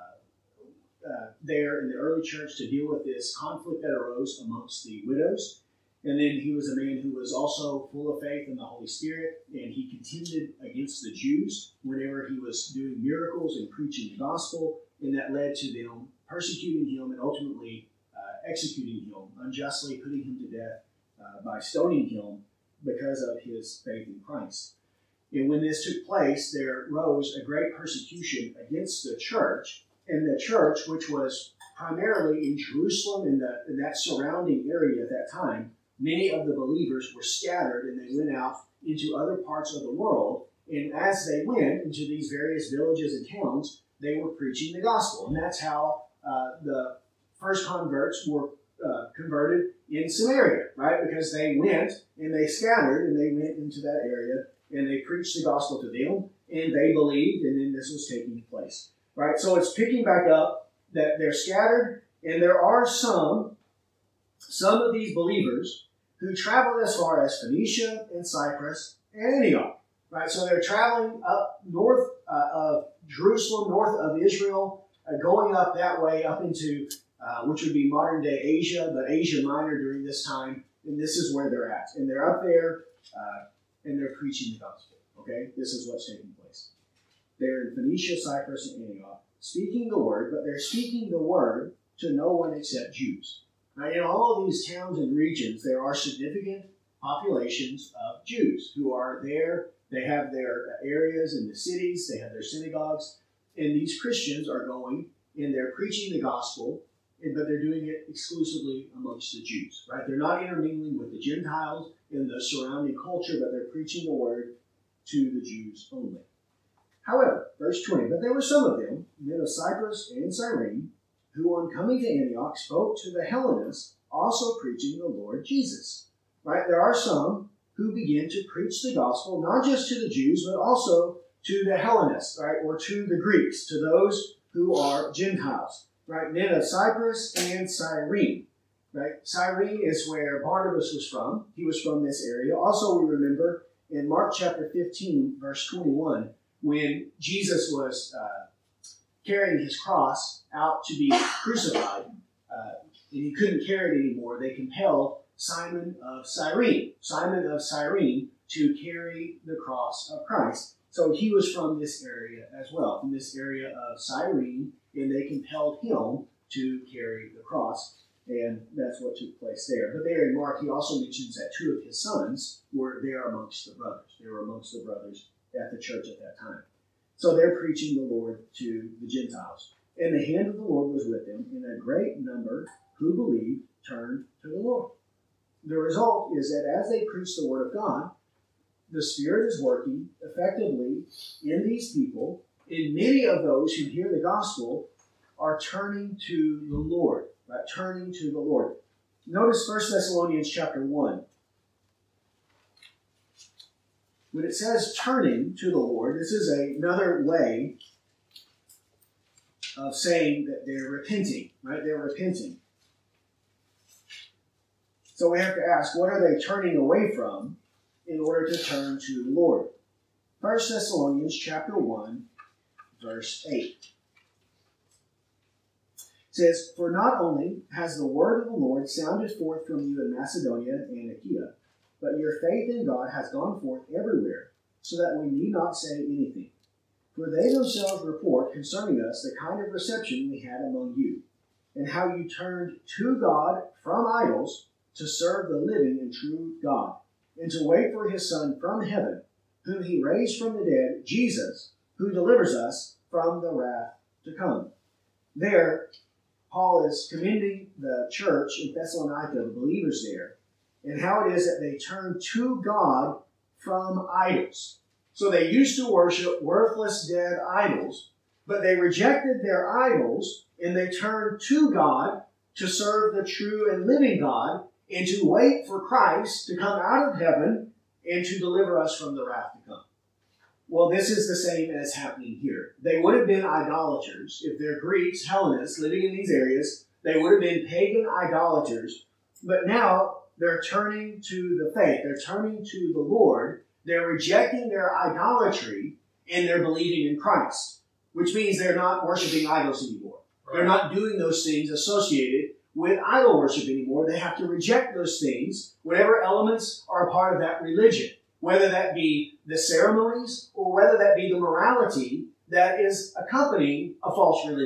there in the early church to deal with this conflict that arose amongst the widows. And then he was a man who was also full of faith in the Holy Spirit, and he contended against the Jews whenever he was doing miracles and preaching the gospel, and that led to them persecuting him and ultimately executing him, unjustly putting him to death by stoning him because of his faith in Christ. And when this took place, there rose a great persecution against the church, and the church, which was primarily in Jerusalem in that surrounding area at that time, many of the believers were scattered and they went out into other parts of the world. And as they went into these various villages and towns, they were preaching the gospel. And that's how the first converts were converted in Samaria, right? Because they went and they scattered and they went into that area and they preached the gospel to them and they believed, and then this was taking place, right? So it's picking back up that they're scattered, and there are some of these believers who traveled as far as Phoenicia and Cyprus and Antioch, right? So they're traveling up north of Jerusalem, north of Israel, going up that way up into which would be modern day Asia, but Asia Minor during this time, and this is where they're at. And they're up there and they're preaching the gospel, okay? This is what's taking place. They're in Phoenicia, Cyprus, and Antioch, speaking the word, but they're speaking the word to no one except Jews. Now, in all of these towns and regions, there are significant populations of Jews who are there. They have their areas in the cities, they have their synagogues, and these Christians are going and they're preaching the gospel, but they're doing it exclusively amongst the Jews, right? They're not intermingling with the Gentiles in the surrounding culture, but they're preaching the word to the Jews only. However, verse 20, but there were some of them, men of Cyprus and Cyrene, who on coming to Antioch spoke to the Hellenists, also preaching the Lord Jesus. Right? There are some who begin to preach the gospel, not just to the Jews, but also to the Hellenists, right? Or to the Greeks, to those who are Gentiles. Right? Men of Cyprus and Cyrene. Right? Cyrene is where Barnabas was from. He was from this area. Also, we remember in Mark chapter 15, verse 21, when Jesus was carrying his cross out to be crucified, and he couldn't carry it anymore, they compelled Simon of Cyrene to carry the cross of Christ. So he was from this area as well, from this area of Cyrene, and they compelled him to carry the cross. And that's what took place there. But there in Mark, he also mentions that two of his sons were there amongst the brothers. They were amongst the brothers at the church at that time. So they're preaching the Lord to the Gentiles. And the hand of the Lord was with them, and a great number who believed turned to the Lord. The result is that as they preach the word of God, the Spirit is working effectively in these people, and many of those who hear the gospel are turning to the Lord, right? Turning to the Lord. Notice 1 Thessalonians chapter 1. When it says turning to the Lord, this is another way of saying that they're repenting, right? They're repenting. So we have to ask, what are they turning away from in order to turn to the Lord? 1 Thessalonians chapter 1, verse 8. It says, for not only has the word of the Lord sounded forth from you in Macedonia and Achaia, but your faith in God has gone forth everywhere, so that we need not say anything. For they themselves report concerning us the kind of reception we had among you, and how you turned to God from idols to serve the living and true God, and to wait for his Son from heaven, whom he raised from the dead, Jesus, who delivers us from the wrath to come. There, Paul is commending the church in Thessalonica, the believers there, and how it is that they turn to God from idols. So they used to worship worthless, dead idols, but they rejected their idols, and they turned to God to serve the true and living God, and to wait for Christ to come out of heaven and to deliver us from the wrath to come. Well, this is the same as happening here. They would have been idolaters. If they're Greeks, Hellenists, living in these areas, they would have been pagan idolaters. But now they're turning to the faith. They're turning to the Lord. They're rejecting their idolatry, and they're believing in Christ, which means they're not worshiping idols anymore. Right. They're not doing those things associated with idol worship anymore. They have to reject those things, whatever elements are a part of that religion, whether that be the ceremonies or whether that be the morality that is accompanying a false religion.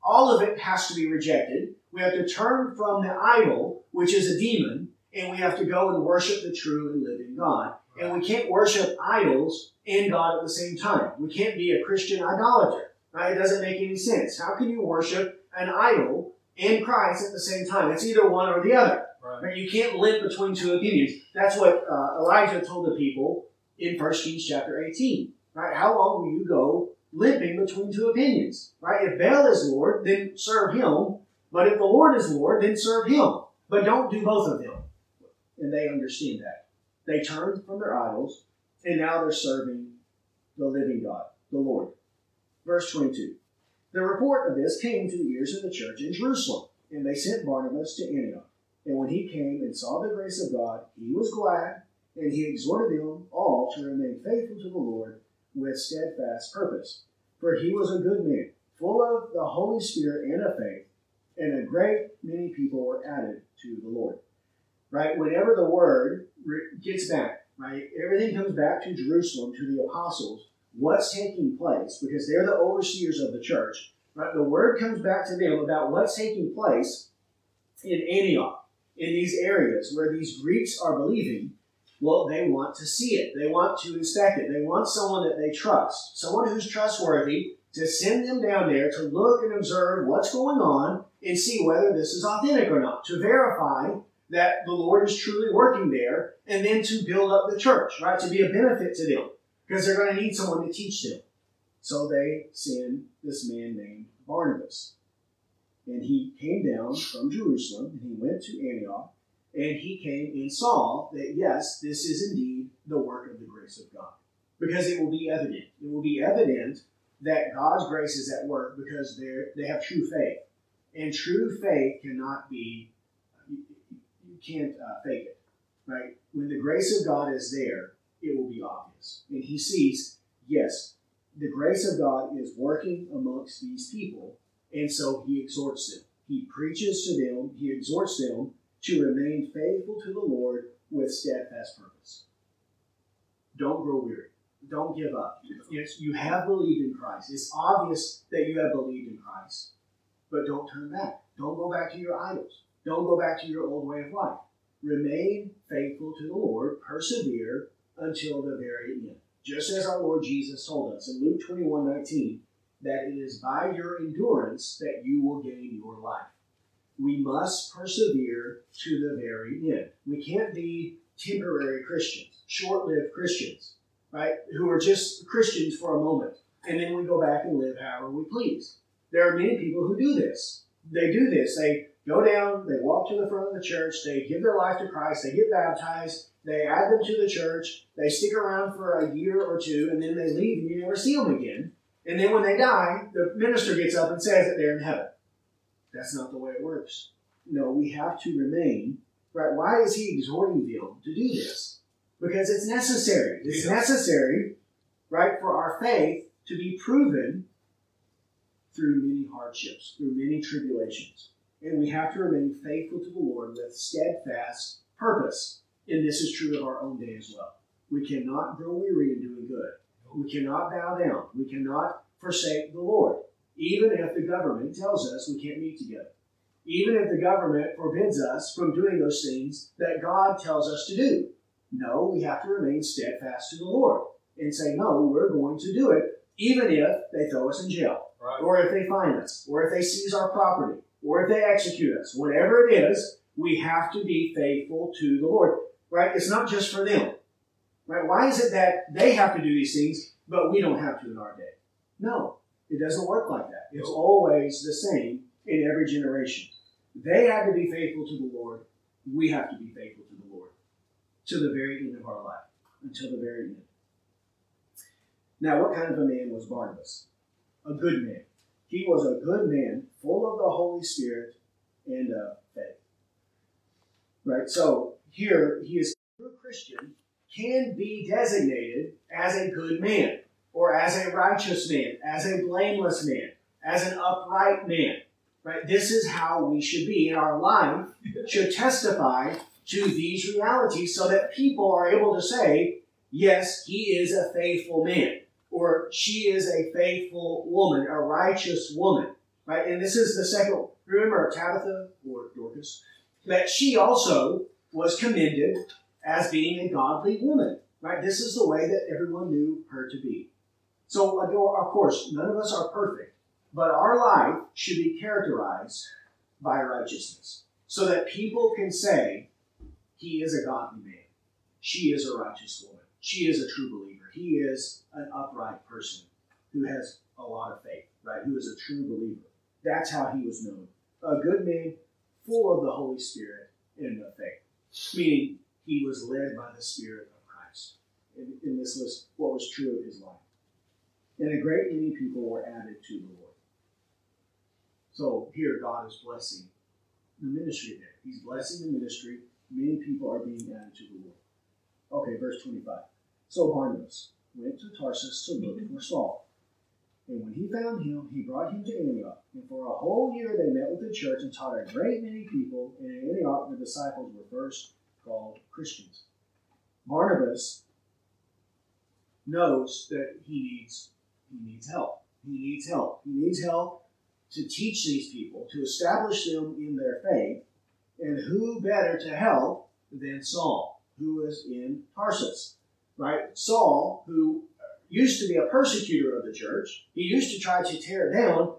all of it has to be rejected. We have to turn from the idol, which is a demon, and we have to go and worship the true and living God. And we can't worship idols and God at the same time. We can't be a Christian idolater. Right? It doesn't make any sense. How can you worship an idol and Christ at the same time? It's either one or the other. Right? You can't limp between two opinions. That's what Elijah told the people in 1 Kings chapter 18. Right? How long will you go limping between two opinions? Right? If Baal is Lord, then serve him. But if the Lord is Lord, then serve him. But don't do both of them. And they understand that. They turned from their idols, and now they're serving the living God, the Lord. Verse 22. The report of this came to the ears of the church in Jerusalem, and they sent Barnabas to Antioch. And when he came and saw the grace of God, he was glad, and he exhorted them all to remain faithful to the Lord with steadfast purpose. For he was a good man, full of the Holy Spirit and of faith, and a great many people were added to the Lord. Right? Whenever the word gets back, right, everything comes back to Jerusalem, to the apostles, what's taking place, because they're the overseers of the church, right? The word comes back to them about what's taking place in Antioch, in these areas where these Greeks are believing. Well, they want to see it. They want to inspect it. They want someone that they trust, someone who's trustworthy, to send them down there to look and observe what's going on and see whether this is authentic or not, to verify that the Lord is truly working there, and then to build up the church, right? To be a benefit to them, because they're going to need someone to teach them. So they send this man named Barnabas. And he came down from Jerusalem, and he went to Antioch, and he came and saw that, yes, this is indeed the work of the grace of God. Because it will be evident. It will be evident that God's grace is at work because they have true faith. And true faith cannot be, you can't fake it, right? When the grace of God is there, it will be obvious. And he sees, yes, the grace of God is working amongst these people, and so he exhorts them. He preaches to them, he exhorts them to remain faithful to the Lord with steadfast purpose. Don't grow weary. Don't give up. Yes, you have believed in Christ. It's obvious that you have believed in Christ. But don't turn back. Don't go back to your idols. Don't go back to your old way of life. Remain faithful to the Lord. Persevere until the very end. Just as our Lord Jesus told us in Luke 21:19, that it is by your endurance that you will gain your life. We must persevere to the very end. We can't be temporary Christians, short-lived Christians, right, who are just Christians for a moment, and then we go back and live however we please. There are many people who do this. They do this. They go down, they walk to the front of the church, they give their life to Christ, they get baptized, they add them to the church, they stick around for a year or two, and then they leave and you never see them again. And then when they die, the minister gets up and says that they're in heaven. That's not the way it works. No, we have to remain. Right? Why is he exhorting them to do this? Because it's necessary. It's necessary, right, for our faith to be proven through many hardships, through many tribulations. And we have to remain faithful to the Lord with steadfast purpose. And this is true of our own day as well. We cannot grow weary in doing good. We cannot bow down. We cannot forsake the Lord. Even if the government tells us we can't meet together. Even if the government forbids us from doing those things that God tells us to do. No, we have to remain steadfast to the Lord and say, no, we're going to do it, even if they throw us in jail, right, or if they fine us, or if they seize our property, or if they execute us. Whatever it is, we have to be faithful to the Lord. Right? It's not just for them. Right? Why is it that they have to do these things, but we don't have to in our day? No, it doesn't work like that. It's always the same in every generation. They had to be faithful to the Lord. We have to be faithful to the Lord to the very end of our life, until the very end. Now, what kind of a man was Barnabas? A good man. He was a good man, full of the Holy Spirit and of faith. Right? So, here, he is a true Christian, can be designated as a good man, or as a righteous man, as a blameless man, as an upright man. Right? This is how we should be. In our life should testify to these realities so that people are able to say, yes, he is a faithful man, or she is a faithful woman, a righteous woman. right? And this is the second. Remember Tabitha, or Dorcas, that she also was commended as being a godly woman, right? This is the way that everyone knew her to be. So, of course, none of us are perfect, but our life should be characterized by righteousness, so that people can say, he is a godly man. She is a righteous woman. She is a true believer. He is an upright person who has a lot of faith, right? Who is a true believer. That's how he was known. A good man, full of the Holy Spirit and of faith. Meaning, he was led by the Spirit of Christ. And this was what was true of his life. And a great many people were added to the Lord. So here God is blessing the ministry there. He's blessing the ministry. Many people are being added to the Lord. Okay, verse 25. So Barnabas went to Tarsus to look for Saul. And when he found him, he brought him to Antioch. And for a whole year they met with the church and taught a great many people. And in Antioch the disciples were first called Christians. Barnabas knows that he needs help. He needs help. He needs help to teach these people, to establish them in their faith. And who better to help than Saul, who was in Tarsus, right? Saul, who used to be a persecutor of the church. He used to try to tear it down.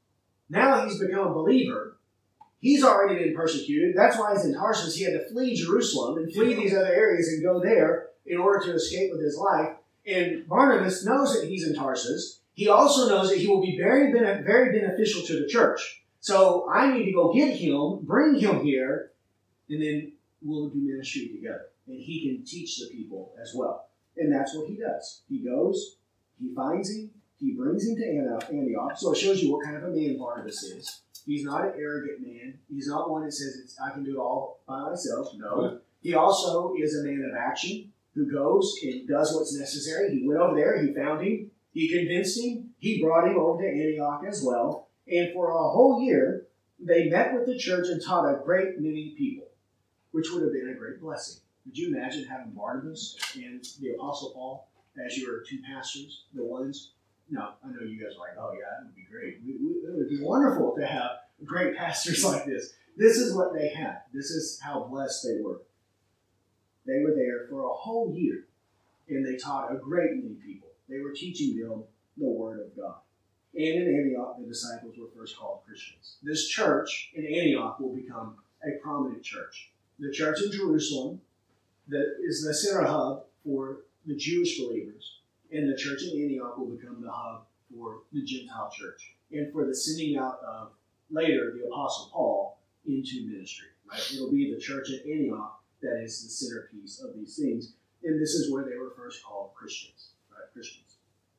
Now he's become a believer. He's already been persecuted. That's why he's in Tarsus. He had to flee Jerusalem and flee these other areas and go there in order to escape with his life. And Barnabas knows that he's in Tarsus. He also knows that he will be very beneficial to the church. So I need to go get him, bring him here, and then we'll do ministry together. And he can teach the people as well. And that's what he does. He goes, he finds him, he brings him to Antioch. So it shows you what kind of a man Barnabas is. He's not an arrogant man. He's not one that says, I can do it all by myself. No. He also is a man of action who goes and does what's necessary. He went over there, he found him, he convinced him, he brought him over to Antioch as well. And for a whole year, they met with the church and taught a great many people, which would have been a great blessing. Could you imagine having Barnabas and the Apostle Paul as your two pastors, the ones? No, I know you guys are like, oh yeah, that would be great. It would be wonderful to have great pastors like this. This is what they had. This is how blessed they were. They were there for a whole year, and they taught a great many people. They were teaching them the Word of God. And in Antioch, the disciples were first called Christians. This church in Antioch will become a prominent church. The church in Jerusalem that is the center hub for the Jewish believers, and the church in Antioch will become the hub for the Gentile church, and for the sending out of, later, the Apostle Paul into ministry. Right? It'll be the church at Antioch that is the centerpiece of these things, and this is where they were first called Christians. Right? Christians.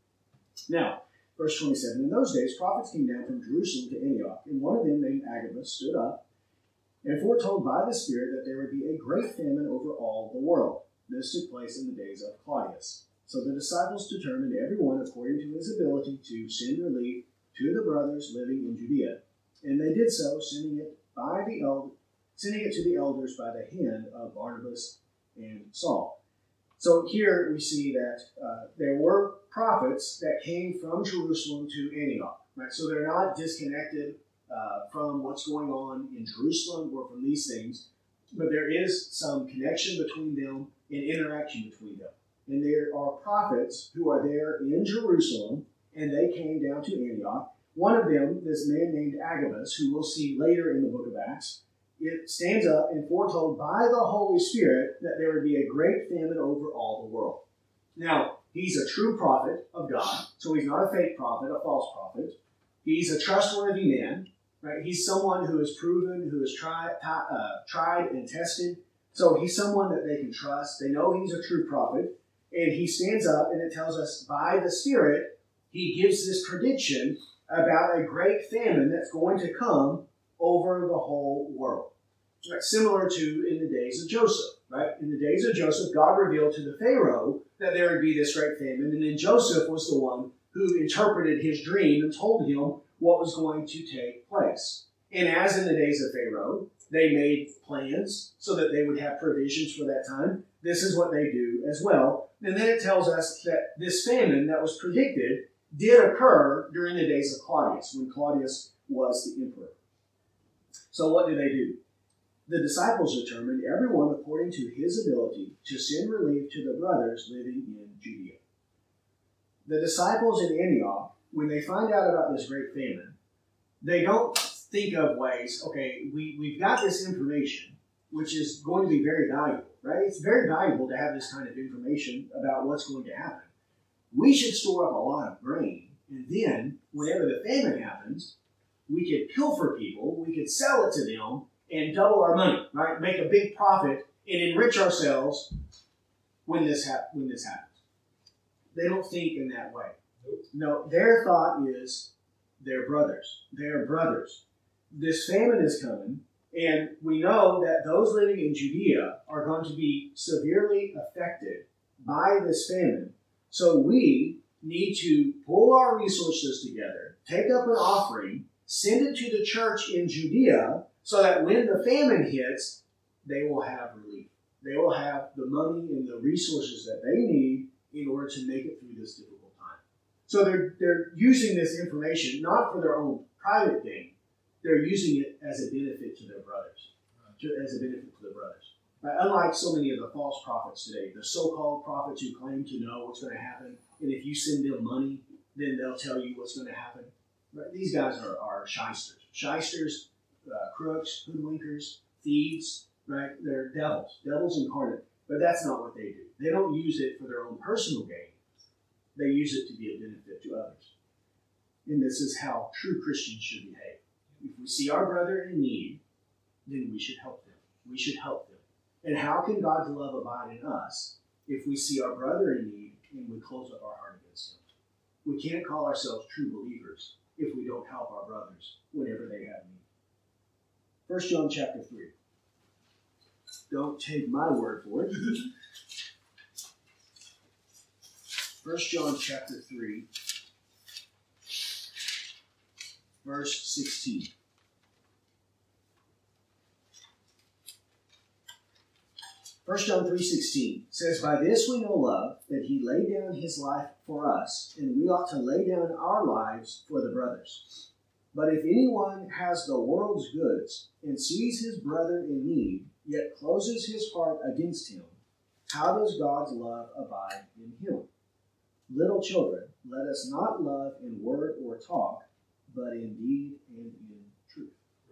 Now, verse 27, in those days, prophets came down from Jerusalem to Antioch, and one of them, named Agabus, stood up and foretold by the Spirit that there would be a great famine over all the world. This took place in the days of Claudius. So the disciples determined, every one according to his ability, to send relief to the brothers living in Judea. And they did so, sending it to the elders by the hand of Barnabas and Saul. So here we see that there were prophets that came from Jerusalem to Antioch. Right? So they're not disconnected from what's going on in Jerusalem or from these things, but there is some connection between them and interaction between them. And there are prophets who are there in Jerusalem, and they came down to Antioch. One of them, this man named Agabus, who we'll see later in the book of Acts, it stands up and foretold by the Holy Spirit that there would be a great famine over all the world. Now, he's a true prophet of God, so he's not a fake prophet, a false prophet. He's a trustworthy man. Right? He's someone who is proven, who is tried and tested. So he's someone that they can trust. They know he's a true prophet. And he stands up, and it tells us by the Spirit, he gives this prediction about a great famine that's going to come over the whole world. Right? Similar to in the days of Joseph. Right? In the days of Joseph, God revealed to the Pharaoh that there would be this great famine. And then Joseph was the one who interpreted his dream and told him what was going to take place. And as in the days of Pharaoh, they made plans so that they would have provisions for that time. This is what they do as well. And then it tells us that this famine that was predicted did occur during the days of Claudius, when Claudius was the emperor. So what do? The disciples determined, everyone according to his ability, to send relief to the brothers living in Judea. The disciples in Antioch, when they find out about this great famine, they don't think of ways, okay, we've got this information, which is going to be very valuable, right? It's very valuable to have this kind of information about what's going to happen. We should store up a lot of grain, and then, whenever the famine happens, we could pilfer people, we could sell it to them, and double our money, right? Make a big profit and enrich ourselves when this happens. They don't think in that way. No, their thought is they're brothers. They're brothers. This famine is coming, and we know that those living in Judea are going to be severely affected by this famine. So we need to pull our resources together, take up an offering, send it to the church in Judea, so that when the famine hits, they will have relief. They will have the money and the resources that they need in order to make it through this difficult time. So they're using this information not for their own private gain. They're using it as a benefit to their brothers. Unlike so many of the false prophets today, the so-called prophets who claim to know what's going to happen, and if you send them money, then they'll tell you what's going to happen. Right? These guys are shysters. Shysters, crooks, hoodwinkers, thieves, right? They're devils incarnate. But that's not what they do. They don't use it for their own personal gain. They use it to be a benefit to others. And this is how true Christians should behave. If we see our brother in need, then we should help them. We should help them. And how can God's love abide in us if we see our brother in need and we close up our heart against him? We can't call ourselves true believers if we don't help our brothers whenever they have need. 1 John chapter 3. Don't take my word for it. 1 John chapter 3, verse 16. 1 John 3:16 says, "By this we know love, that he laid down his life for us, and we ought to lay down our lives for the brothers. But if anyone has the world's goods and sees his brother in need, yet closes his heart against him, how does God's love abide in him? Little children, let us not love in word or talk, but in deed and in truth."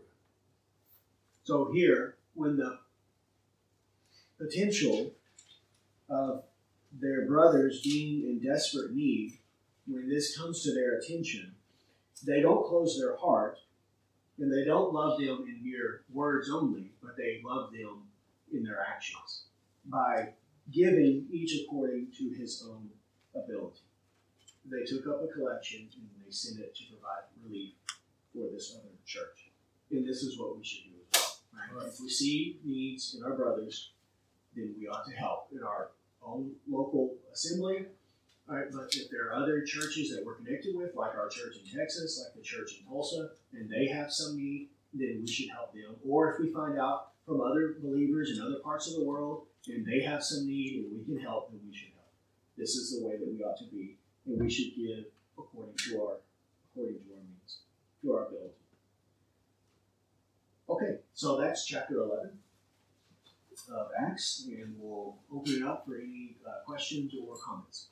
So here, when the potential of their brothers being in desperate need, when this comes to their attention, they don't close their heart, and they don't love them in mere words only, but they love them in their actions by giving each according to his own ability. They took up a collection and they sent it to provide relief for this other church. And this is what we should do as well. Right? If we see needs in our brothers, then we ought to help in our own local assembly. Right? But if there are other churches that we're connected with, like our church in Texas, like the church in Tulsa, and they have some need, then we should help them. Or if we find out from other believers in other parts of the world, and they have some need and we can help, then we should help. This is the way that we ought to be, and we should give according to our means, to our ability. Okay, so that's chapter 11 of Acts, and we'll open it up for any questions or comments.